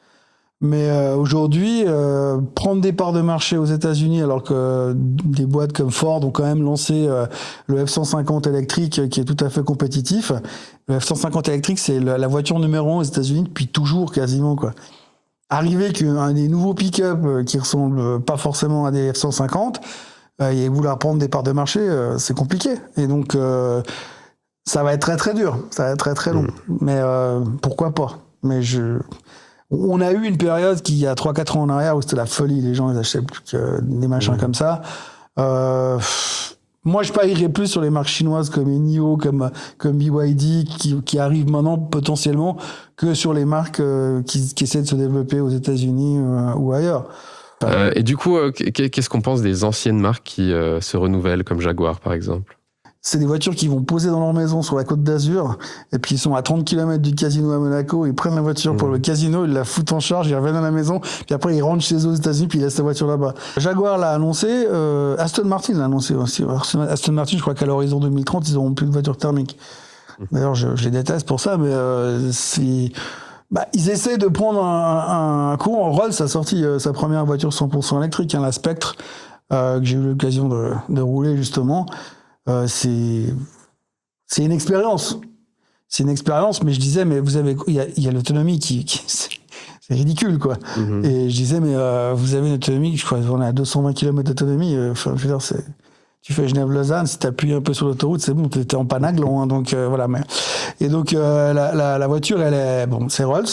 Mais euh, aujourd'hui, euh, prendre des parts de marché aux États-Unis, alors que euh, des boîtes comme Ford ont quand même lancé euh, le F cent cinquante électrique, euh, qui est tout à fait compétitif. Le F cent cinquante électrique, c'est la, la voiture numéro un aux États-Unis depuis toujours, quasiment, quoi. Arriver qu'un des nouveaux pick-up euh, qui ressemblent pas forcément à des F cent cinquante euh, et vouloir prendre des parts de marché, euh, c'est compliqué. Et donc, euh, ça va être très très dur, ça va être très très long. Mmh. Mais euh, pourquoi pas? Mais je On a eu une période qui, il y a trois quatre ans en arrière, où c'était la folie, les gens ils achetaient plus que des machins mmh. comme ça. Euh, moi, je parierais plus sur les marques chinoises comme N I O, comme, comme B Y D, qui, qui arrivent maintenant potentiellement, que sur les marques euh, qui, qui essaient de se développer aux États-Unis euh, ou ailleurs. Enfin, euh, et du coup, euh, qu'est-ce qu'on pense des anciennes marques qui euh, se renouvellent, comme Jaguar par exemple? C'est des voitures qui vont poser dans leur maison sur la Côte d'Azur, et puis ils sont à trente kilomètres du casino à Monaco, ils prennent la voiture mmh. pour le casino, ils la foutent en charge, ils reviennent à la maison, puis après ils rentrent chez eux aux États-Unis, puis ils laissent la voiture là-bas. Jaguar l'a annoncé, euh, Aston Martin l'a annoncé aussi. Aston Martin, je crois qu'à l'horizon deux mille trente, ils n'auront plus de voitures thermiques. Mmh. D'ailleurs, je, je les déteste pour ça, mais euh, c'est... Bah, ils essaient de prendre un, un, un coup. Rolls a sorti euh, sa première voiture cent pour cent électrique, hein, la Spectre, euh, que j'ai eu l'occasion de, de rouler justement. Euh, c'est... C'est une expérience. C'est une expérience, mais je disais, mais vous avez, il y a, il y a l'autonomie qui, qui c'est, c'est ridicule, quoi. Mm-hmm. Et je disais, mais euh, vous avez une autonomie, je crois qu'on est à deux cent vingt kilomètres d'autonomie. Enfin, je veux dire, c'est, tu fais Genève-Lausanne, si t'appuies un peu sur l'autoroute, c'est bon, t'es, t'es en panaglan, hein, donc euh, voilà. Mais et donc euh, la, la, la voiture, elle est, bon, c'est Rolls.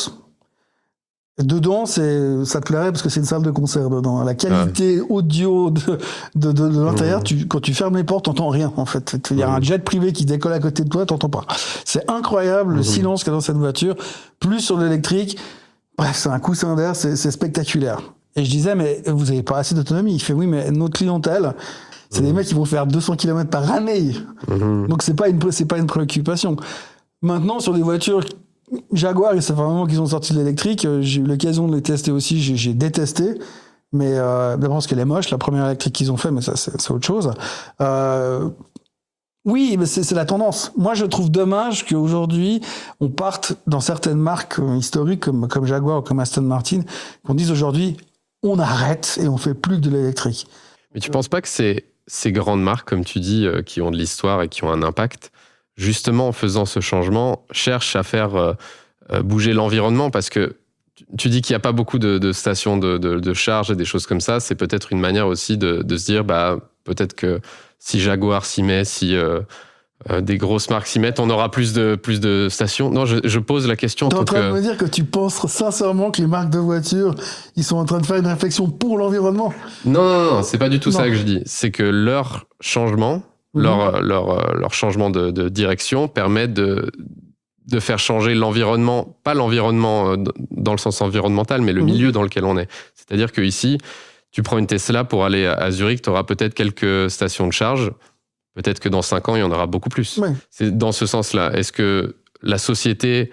Dedans, c'est, ça te plairait parce que c'est une salle de concert dedans. La qualité ouais. audio de, de, de, de l'intérieur, mmh. tu, quand tu fermes les portes, t'entends rien, en fait. Il y a mmh. un jet privé qui décolle à côté de toi, t'entends pas. C'est incroyable, mmh. le silence qu'il y a dans cette voiture. Plus sur l'électrique. Bref, c'est un coussin d'air, c'est, c'est spectaculaire. Et je disais, mais vous avez pas assez d'autonomie. Il fait, oui, mais notre clientèle, c'est mmh. des mecs qui vont faire deux cents kilomètres par année. Mmh. Donc c'est pas une, c'est pas une préoccupation. Maintenant, sur des voitures, Jaguar, ça fait un moment qu'ils ont sorti de l'électrique. J'ai eu l'occasion de les tester aussi. J'ai, j'ai détesté. Mais euh, d'abord parce qu'elle est moche, la première électrique qu'ils ont fait, mais ça, c'est, c'est autre chose. Euh, oui, mais c'est, c'est la tendance. Moi, je trouve dommage qu'aujourd'hui, on parte dans certaines marques historiques comme, comme Jaguar ou comme Aston Martin, qu'on dise aujourd'hui, on arrête et on fait plus que de l'électrique. Mais tu ne penses pas que ces, ces grandes marques, comme tu dis, euh, qui ont de l'histoire et qui ont un impact, justement en faisant ce changement, cherchent à faire euh, euh, bouger l'environnement? Parce que tu dis qu'il n'y a pas beaucoup de, de stations de, de, de charge et des choses comme ça. C'est peut-être une manière aussi de, de se dire, bah, peut-être que si Jaguar s'y met, si... Euh, Euh, des grosses marques s'y mettent, on aura plus de, plus de stations. Non, je, je pose la question. Tu es en train que... de me dire que tu penses sincèrement que les marques de voitures, ils sont en train de faire une réflexion pour l'environnement? Non, non, non, c'est pas du tout non. ça que je dis. C'est que leur changement, mmh. leur, leur, leur changement de, de direction permet de, de faire changer l'environnement, pas l'environnement dans le sens environnemental, mais le mmh. milieu dans lequel on est. C'est-à-dire qu'ici, tu prends une Tesla pour aller à Zurich, tu auras peut-être quelques stations de charge. Peut-être que dans cinq ans, il y en aura beaucoup plus. Ouais. C'est dans ce sens-là. Est-ce que la société,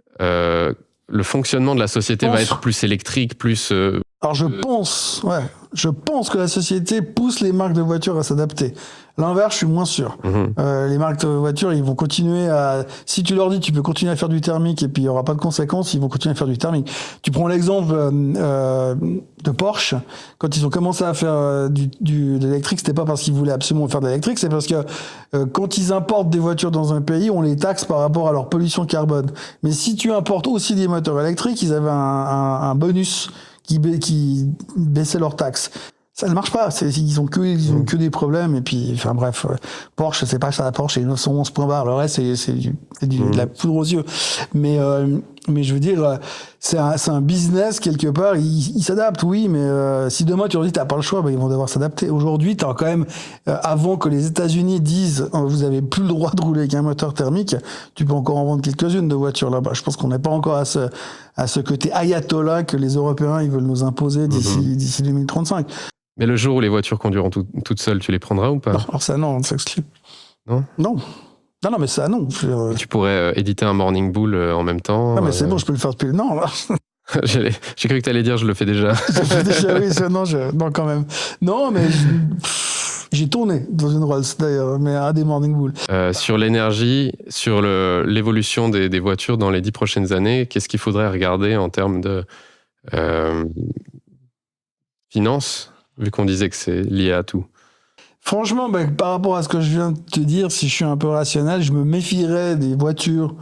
euh, le fonctionnement de la société pense... va être plus électrique, plus... Euh, Alors je euh... pense, ouais, je pense que la société pousse les marques de voitures à s'adapter. L'inverse, je suis moins sûr. Mmh. Euh, les marques de voitures, ils vont continuer à... Si tu leur dis, tu peux continuer à faire du thermique et puis il n'y aura pas de conséquences, ils vont continuer à faire du thermique. Tu prends l'exemple euh, de Porsche. Quand ils ont commencé à faire euh, du, du, de l'électrique, c'était pas parce qu'ils voulaient absolument faire de l'électrique, c'est parce que euh, quand ils importent des voitures dans un pays, on les taxe par rapport à leur pollution carbone. Mais si tu importes aussi des moteurs électriques, ils avaient un, un, un bonus qui, ba- qui baissait leurs taxes. Ça ne marche pas, c'est, ils ont que, ils ont que des problèmes, et puis, enfin bref, euh, Porsche, c'est pas ça, la Porsche, c'est neuf cent onze points barre, le reste, c'est, c'est, du, c'est du, mmh. de la poudre aux yeux. Mais, euh, mais je veux dire, c'est un, c'est un business, quelque part, ils il s'adaptent, oui, mais euh, si demain tu leur dis t'as pas le choix, ben, ils vont devoir s'adapter. Aujourd'hui, t'as quand même, euh, avant que les États-Unis disent, euh, vous avez plus le droit de rouler avec un moteur thermique, tu peux encore en vendre quelques-unes de voitures là-bas. Je pense qu'on n'est pas encore à ce, à ce côté ayatollah que les Européens, ils veulent nous imposer d'ici, mmh. d'ici deux mille trente-cinq. Mais le jour où les voitures conduiront tout, toutes seules, tu les prendras ou pas? Non, alors ça, non, ça exclut. Non? Non. Non, non, mais ça, non. Je... Tu pourrais euh, éditer un Morning Bull euh, en même temps. Non, mais c'est euh... bon, je peux le faire depuis... Non, là. j'ai, j'ai cru que tu allais dire je le fais déjà. je le fais déjà, oui. Ça, non, je... non, quand même. Non, mais je... j'ai tourné dans une Rolls, d'ailleurs, mais à des Morning Bull. Euh, sur l'énergie, sur le, l'évolution des, des voitures dans les dix prochaines années, qu'est-ce qu'il faudrait regarder en termes de euh, finances, vu qu'on disait que c'est lié à tout? Franchement, ben, par rapport à ce que je viens de te dire, si je suis un peu rationnel, je me méfierais des voitures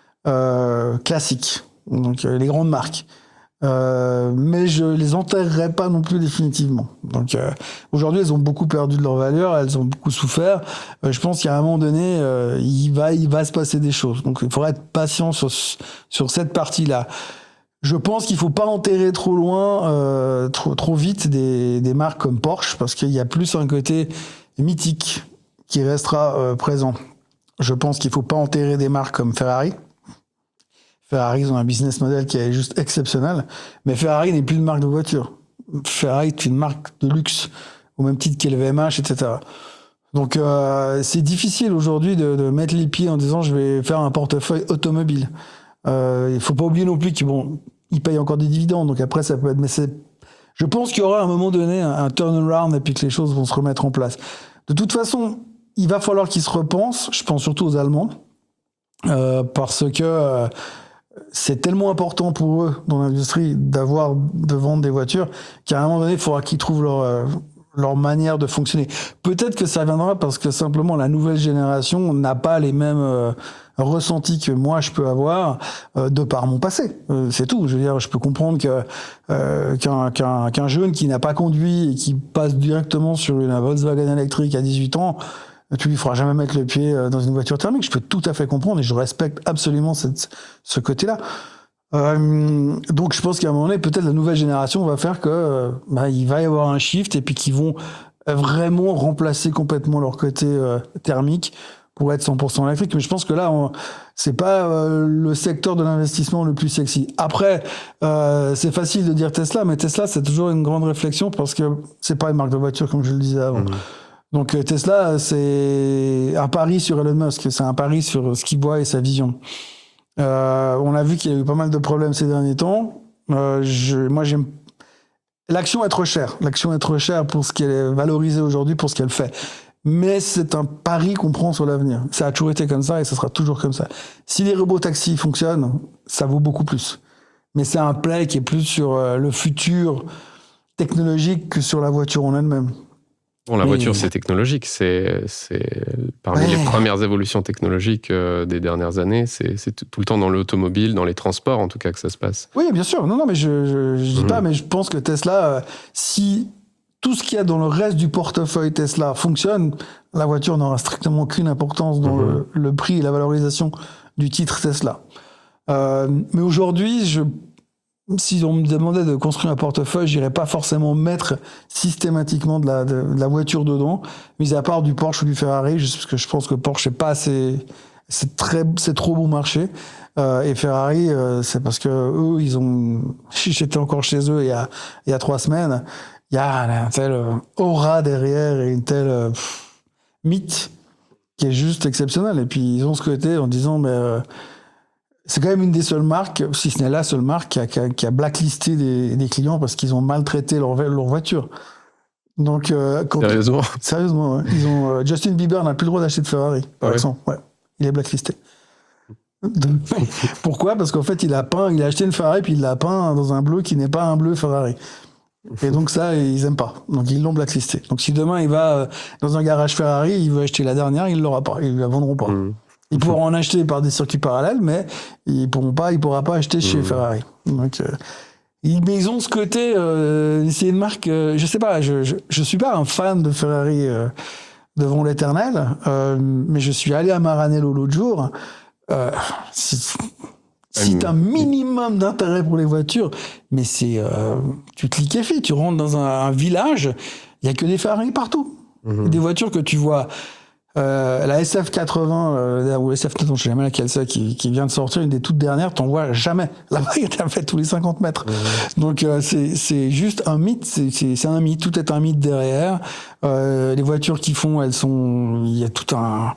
euh, classiques, donc euh, les grandes marques. Euh, mais je les enterrerai pas non plus définitivement. Donc euh, aujourd'hui, elles ont beaucoup perdu de leur valeur, elles ont beaucoup souffert. Euh, je pense qu'à un moment donné, euh, il va, il va se passer des choses. Donc il faudra être patient sur sur cette partie-là. Je pense qu'il faut pas enterrer trop loin, euh, trop, trop vite des, des marques comme Porsche, parce qu'il y a plus un côté mythique qui restera euh, présent. Je pense qu'il faut pas enterrer des marques comme Ferrari. Ferrari, ils ont un business model qui est juste exceptionnel, mais Ferrari n'est plus une marque de voiture. Ferrari est une marque de luxe, au même titre qu'L V M H, et cetera. Donc euh, c'est difficile aujourd'hui de, de mettre les pieds en disant je vais faire un portefeuille automobile. Euh, il faut pas oublier non plus qu'ils bon, ils payent encore des dividendes, donc après ça peut être. Mais c'est, je pense qu'il y aura à un moment donné un, un turnaround et puis que les choses vont se remettre en place. De toute façon, il va falloir qu'ils se repensent. Je pense surtout aux Allemands, euh, parce que euh, c'est tellement important pour eux dans l'industrie d'avoir de vendre des voitures qu'à un moment donné, il faudra qu'ils trouvent leur euh, leur manière de fonctionner. Peut-être que ça viendra parce que simplement la nouvelle génération n'a pas les mêmes euh, ressentis que moi je peux avoir euh, de par mon passé. Euh, c'est tout. Je veux dire, je peux comprendre que euh, qu'un, qu'un, qu'un jeune qui n'a pas conduit et qui passe directement sur une Volkswagen électrique à dix-huit ans, tu lui feras jamais mettre le pied dans une voiture thermique. Je peux tout à fait comprendre et je respecte absolument cette, ce côté-là. Euh, donc je pense qu'à un moment donné, peut-être la nouvelle génération va faire que euh, bah, il va y avoir un shift et puis qu'ils vont vraiment remplacer complètement leur côté euh, thermique pour être cent pour cent électrique. Mais je pense que là, on, c'est pas euh, le secteur de l'investissement le plus sexy. Après, euh, c'est facile de dire Tesla, mais Tesla, c'est toujours une grande réflexion parce que c'est pas une marque de voiture comme je le disais avant. Mmh. Donc Tesla, c'est un pari sur Elon Musk, c'est un pari sur ce qu'il voit et sa vision. Euh, on a vu qu'il y a eu pas mal de problèmes ces derniers temps. Euh, je, moi, j'aime. L'action est trop chère. L'action est trop chère pour ce qu'elle est valorisée aujourd'hui, pour ce qu'elle fait. Mais c'est un pari qu'on prend sur l'avenir. Ça a toujours été comme ça et ça sera toujours comme ça. Si les robotaxis fonctionnent, ça vaut beaucoup plus. Mais c'est un play qui est plus sur le futur technologique que sur la voiture en elle-même. Bon, la Oui. voiture, c'est technologique. C'est, c'est parmi Ouais. les premières évolutions technologiques euh, des dernières années. C'est, c'est tout, tout le temps dans l'automobile, dans les transports, en tout cas, que ça se passe. Oui, bien sûr. Non, non, mais je, je, je dis Mhm. pas, mais je pense que Tesla, euh, si tout ce qu'il y a dans le reste du portefeuille Tesla fonctionne, la voiture n'aura strictement aucune importance dans Mhm. le, le prix et la valorisation du titre Tesla. Euh, mais aujourd'hui, je, si on me demandait de construire un portefeuille, j'irais pas forcément mettre systématiquement de la, de, de la voiture dedans, mis à part du Porsche ou du Ferrari, juste parce que je pense que Porsche c'est pas assez, c'est très, c'est trop bon marché. Euh, et Ferrari, euh, c'est parce que eux, ils ont, j'étais encore chez eux il y a, il y a trois semaines, il y a un tel euh, aura derrière et une telle euh, pff, mythe qui est juste exceptionnelle. Et puis ils ont ce côté en disant, mais euh, c'est quand même une des seules marques, si ce n'est la seule marque, qui a, qui a, qui a blacklisté des, des clients parce qu'ils ont maltraité leur, leur voiture. Donc, euh, quand, Sérieusement. sérieusement, ouais, ils ont, euh, Justin Bieber n'a plus le droit d'acheter de Ferrari, par Ah ouais. exemple. Ouais, il est blacklisté. Donc, pourquoi? Parce qu'en fait, il a peint, il a acheté une Ferrari puis il l'a peint dans un bleu qui n'est pas un bleu Ferrari. Et donc ça, ils aiment pas. Donc ils l'ont blacklisté. Donc si demain il va euh, dans un garage Ferrari, il veut acheter la dernière, il l'aura pas, ils la vendront pas. Mhm. Ils pourront en acheter par des circuits parallèles, mais ils pourront pas, il pourra pas acheter chez Mhm. Ferrari. Donc, euh, ils, mais ils ont ce côté, euh, c'est une marque, euh, je sais pas, je, je, je suis pas un fan de Ferrari euh, devant l'éternel, euh, mais je suis allé à Maranello l'autre jour. Euh, si si t'as un minimum d'intérêt pour les voitures, mais c'est, euh, tu te liquéfies, tu rentres dans un, un village, il y a que des Ferrari partout. Mhm. Des voitures que tu vois. Euh, la S F quatre-vingts euh, ou S F, non, je sais jamais laquelle c'est, qui, qui vient de sortir, une des toutes dernières, t'en vois jamais. Là-bas, il est fait tous les cinquante mètres. Mmh. Donc euh, c'est, c'est juste un mythe, c'est, c'est, c'est un mythe, tout est un mythe derrière. Euh, les voitures qu'ils font, elles sont, il y a tout un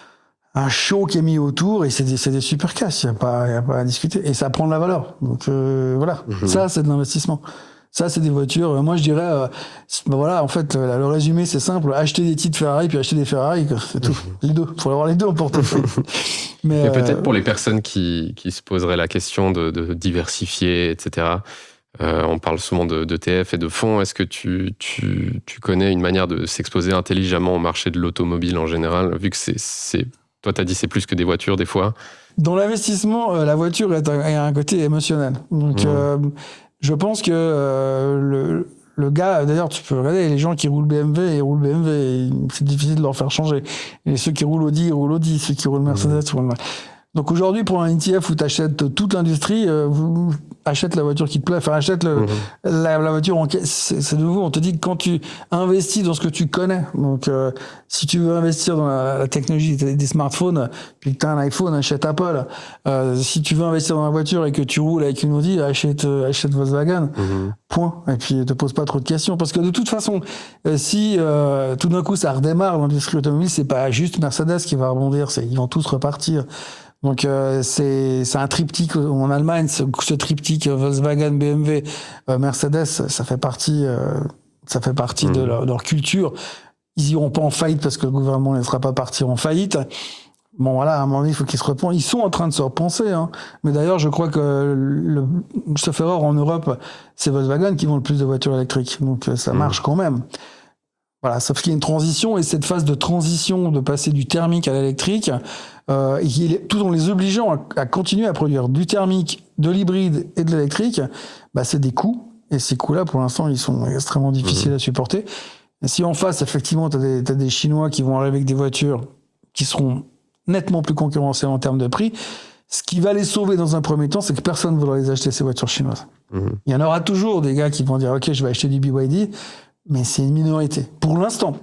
un show qui est mis autour et c'est des, c'est des super casses, il n'y a pas, y a pas à discuter et ça prend de la valeur. Donc euh, voilà, mmh. ça c'est de l'investissement. Ça, c'est des voitures. Moi, je dirais, euh, ben voilà, en fait, le, le résumé, c'est simple. Acheter des titres Ferrari, puis acheter des Ferrari, c'est tout. Mmh. Les deux. Il faut avoir les deux en portefeuille. Mais, et euh, peut-être pour les personnes qui, qui se poseraient la question de, de diversifier, et cetera. Euh, on parle souvent de, de T F et de fonds. Est-ce que tu, tu, tu connais une manière de s'exposer intelligemment au marché de l'automobile en général, vu que c'est, c'est toi, tu as dit c'est plus que des voitures, des fois. Dans l'investissement, euh, la voiture est un, a un côté émotionnel. Donc, mmh. euh, je pense que euh, le, le gars, d'ailleurs, tu peux regarder les gens qui roulent B M W, ils roulent B M W, et c'est difficile de leur faire changer. Et ceux qui roulent Audi, ils roulent Audi. Ceux qui roulent Mercedes, ils roulent Mercedes. Donc aujourd'hui, pour un E T F où tu achètes toute l'industrie, euh, vous, achète la voiture qui te plaît, enfin achète le, mmh. la, la voiture en caisse. C'est, c'est de nouveau, on te dit que quand tu investis dans ce que tu connais, donc euh, si tu veux investir dans la, la technologie des, des smartphones, puis que tu as un iPhone, achète Apple. Euh, si tu veux investir dans la voiture et que tu roules avec une Audi, achète, achète Volkswagen. Mmh. Point. Et puis te pose pas trop de questions. Parce que de toute façon, euh, si euh, tout d'un coup ça redémarre l'industrie automobile, c'est pas juste Mercedes qui va rebondir, c'est, ils vont tous repartir. Donc euh, c'est c'est un triptyque en Allemagne, ce, ce triptyque Volkswagen, B M W, euh, Mercedes, ça fait partie euh, ça fait partie mmh. de, leur, de leur culture. Ils iront pas en faillite parce que le gouvernement ne les fera pas partir en faillite. Bon voilà, à un moment donné, il faut qu'ils se repensent. Ils sont en train de se repenser, hein. Mais d'ailleurs, je crois que le, sauf erreur en Europe, c'est Volkswagen qui vend le plus de voitures électriques. Donc ça mmh. marche quand même. Voilà, sauf qu'il y a une transition et cette phase de transition de passer du thermique à l'électrique, euh, et tout en les obligeant à, à continuer à produire du thermique, de l'hybride et de l'électrique, bah c'est des coûts. Et ces coûts-là, pour l'instant, ils sont extrêmement difficiles mmh. à supporter. Et si en face, effectivement, tu as des, t'as des Chinois qui vont arriver avec des voitures qui seront nettement plus concurrentielles en termes de prix, ce qui va les sauver dans un premier temps, c'est que personne ne voudra les acheter, ces voitures chinoises. Mmh. Il y en aura toujours des gars qui vont dire « Ok, je vais acheter du B Y D », mais c'est une minorité. Pour l'instant.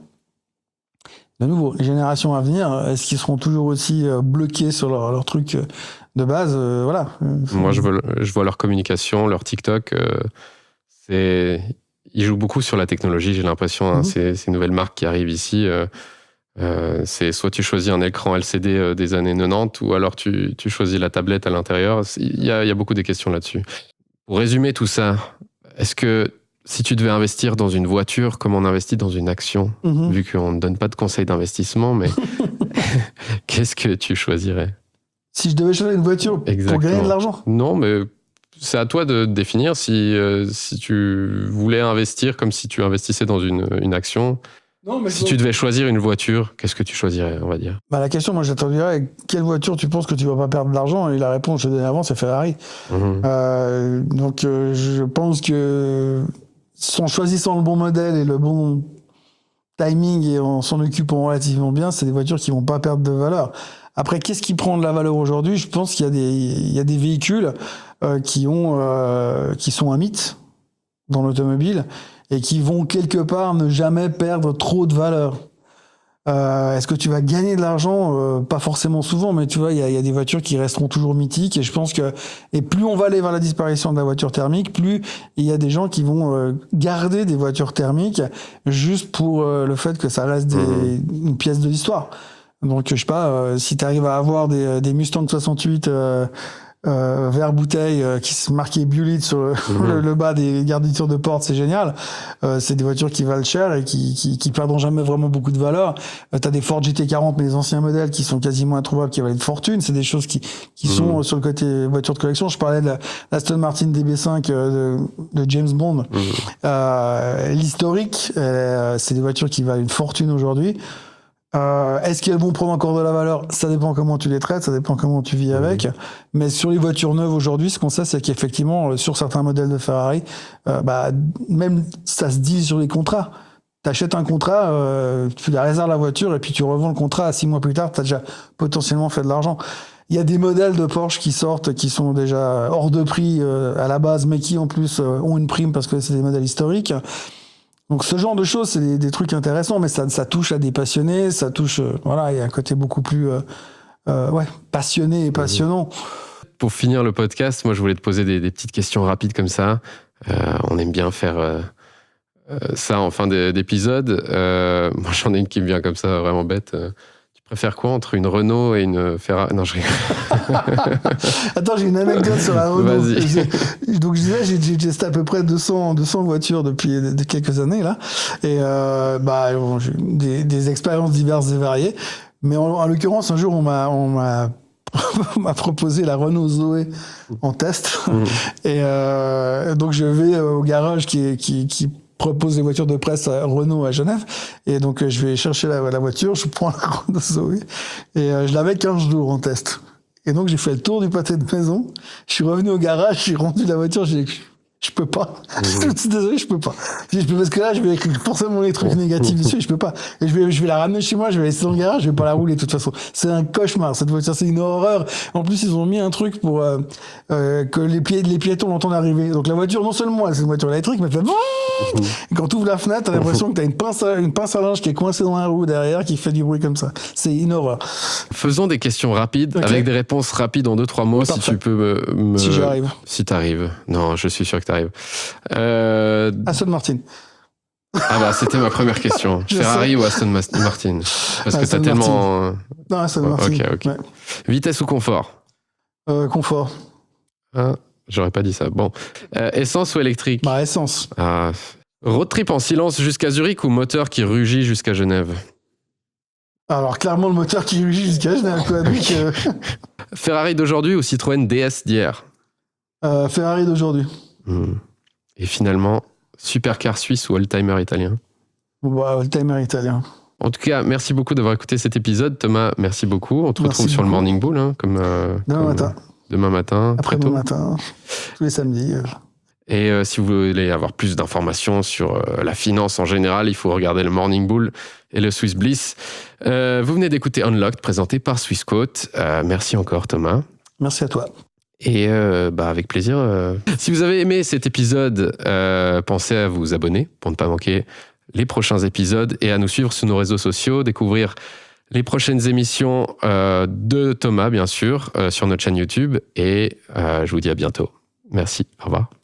De nouveau, les générations à venir, est-ce qu'ils seront toujours aussi bloqués sur leur, leur truc de base? euh, Voilà. Moi, je vois, je vois leur communication, leur TikTok. Euh, c'est... Ils jouent beaucoup sur la technologie, j'ai l'impression. Hein, mm-hmm. ces, ces nouvelles marques qui arrivent ici, euh, euh, c'est soit tu choisis un écran L C D euh, des années quatre-vingt-dix, ou alors tu, tu choisis la tablette à l'intérieur. Il y a, il y a beaucoup de questions là-dessus. Pour résumer tout ça, est-ce que si tu devais investir dans une voiture, comme on investit dans une action, mmh. vu qu'on ne donne pas de conseils d'investissement, mais qu'est-ce que tu choisirais? Si je devais choisir une voiture Exactement. Pour gagner de l'argent? Non, mais c'est à toi de définir si, euh, si tu voulais investir comme si tu investissais dans une, une action. Non, mais si tu devais choisir une voiture, qu'est-ce que tu choisirais, on va dire? Bah, la question, moi, je t'attendirais, quelle voiture tu penses que tu vas pas perdre de l'argent? Et la réponse, je te donne avant, c'est Ferrari. Mmh. Euh, donc, euh, je pense que, en choisissant le bon modèle et le bon timing et en s'en occupant relativement bien, c'est des voitures qui vont pas perdre de valeur. Après, qu'est-ce qui prend de la valeur aujourd'hui? Je pense qu'il y a des, il y a des véhicules euh, qui ont, euh, qui sont un mythe dans l'automobile et qui vont quelque part ne jamais perdre trop de valeur. Euh, est-ce que tu vas gagner de l'argent? euh, Pas forcément souvent, mais tu vois, il y a, y a des voitures qui resteront toujours mythiques. Et je pense que, et plus on va aller vers la disparition de la voiture thermique, plus il y a des gens qui vont euh, garder des voitures thermiques juste pour euh, le fait que ça reste des, mmh. une pièce de l'histoire. Donc, je sais pas, euh, si tu arrives à avoir des, des Mustang soixante-huit euh, euh, vert bouteille euh, qui se marquaient Bulit sur le, mmh. le, le bas des garnitures de porte, c'est génial. Euh, c'est des voitures qui valent cher et qui, qui, qui perdront jamais vraiment beaucoup de valeur. Euh, t'as des Ford G T quarante, mais les anciens modèles qui sont quasiment introuvables, qui valent une fortune. C'est des choses qui, qui mmh. sont sur le côté voiture de collection. Je parlais de la, l'Aston Martin D B cinq euh, de, de James Bond. Mmh. Euh, l'historique, euh, c'est des voitures qui valent une fortune aujourd'hui. Euh, est-ce qu'elles vont prendre encore de la valeur? Ça dépend comment tu les traites, ça dépend comment tu vis avec. Mmh. Mais sur les voitures neuves aujourd'hui, ce qu'on sait, c'est qu'effectivement, sur certains modèles de Ferrari, euh, bah, même ça se dit sur les contrats. T'achètes un contrat, euh, tu la réserves la voiture et puis tu revends le contrat à six mois plus tard, t'as déjà potentiellement fait de l'argent. Il y a des modèles de Porsche qui sortent, qui sont déjà hors de prix euh, à la base, mais qui en plus euh, ont une prime parce que c'est des modèles historiques. Donc ce genre de choses, c'est des, des trucs intéressants, mais ça, ça touche à des passionnés, ça touche, euh, voilà, il y a un côté beaucoup plus euh, euh, ouais, passionné et passionnant. Pour finir le podcast, moi je voulais te poser des, des petites questions rapides comme ça. Euh, on aime bien faire euh, euh, ça en fin d'épisode. Euh, moi j'en ai une qui me vient comme ça, vraiment bête. Euh, tu préfères quoi entre une Renault et une Ferrari? Non, je rigole. Attends, j'ai une anecdote sur la Renault. Vas-y. Donc je disais, j'ai, j'ai testé à peu près deux cents, deux cents voitures depuis de, quelques années là, et euh, bah bon, j'ai des, des expériences diverses et variées. Mais en, en l'occurrence, un jour, on m'a, on m'a, on m'a proposé la Renault Zoé en test, mmh. et euh, donc je vais au garage qui, qui, qui propose des voitures de presse à Renault à Genève, et donc je vais chercher la, la voiture, je prends la Renault Zoé, et euh, je l'avais quinze jours en test. Et donc, j'ai fait le tour du pâté de maison. Je suis revenu au garage, j'ai rendu la voiture, j'ai dit, je peux pas. Mmh. Je suis désolé, je peux pas. Je peux, parce que là, je vais écrire forcément les trucs négatifs dessus et je peux pas. Et je vais, je vais la ramener chez moi, je vais la laisser dans le garage, je vais pas la rouler de toute façon. C'est un cauchemar, cette voiture, c'est une horreur. En plus, ils ont mis un truc pour, euh, euh, que les, pieds, les piétons l'entendent arriver. Donc, la voiture, non seulement, c'est une voiture électrique, mais elle fait, mmh. quand tu ouvres la fenêtre, t'as l'impression que t'as une pince à, une pince à linge qui est coincée dans la roue derrière, qui fait du bruit comme ça. C'est une horreur. Faisons des questions rapides, okay. avec des réponses rapides en deux, trois mots, Parfait. Si tu peux me, me... Si j'arrive. Si t'arrives. Non, je suis sûr que t'arrives. Euh... Aston Martin. Ah bah c'était ma première question. Ferrari sais. Ou Aston Martin? Parce Aston que t'as tellement... Martin. Non, Aston oh, Martin. Ok, ok. Ouais. Vitesse ou confort? euh, Confort. Ah, j'aurais pas dit ça. Bon. Euh, essence ou électrique? Bah essence. Ah. Road trip en silence jusqu'à Zurich ou moteur qui rugit jusqu'à Genève? Alors clairement le moteur qui rugit jusqu'à Genève. Quoi, donc, euh... Ferrari d'aujourd'hui ou Citroën D S d'hier? euh, Ferrari d'aujourd'hui. Hmm. Et finalement, supercar suisse ou oldtimer italien? Ouais, oldtimer italien. En tout cas, merci beaucoup d'avoir écouté cet épisode. Thomas, merci beaucoup. On te merci retrouve beaucoup. Sur le Morning Bull, hein, comme, euh, demain comme matin. Demain matin. Après-demain matin, tous les samedis. Euh. Et euh, si vous voulez avoir plus d'informations sur euh, la finance en général, il faut regarder le Morning Bull et le Swiss Bliss. Euh, vous venez d'écouter Unlocked, présenté par Swissquote. Euh, merci encore, Thomas. Merci à toi. Et euh, bah avec plaisir. Euh... Si vous avez aimé cet épisode, euh, pensez à vous abonner pour ne pas manquer les prochains épisodes et à nous suivre sur nos réseaux sociaux, découvrir les prochaines émissions euh, de Thomas, bien sûr, euh, sur notre chaîne YouTube. Et euh, je vous dis à bientôt. Merci. Au revoir.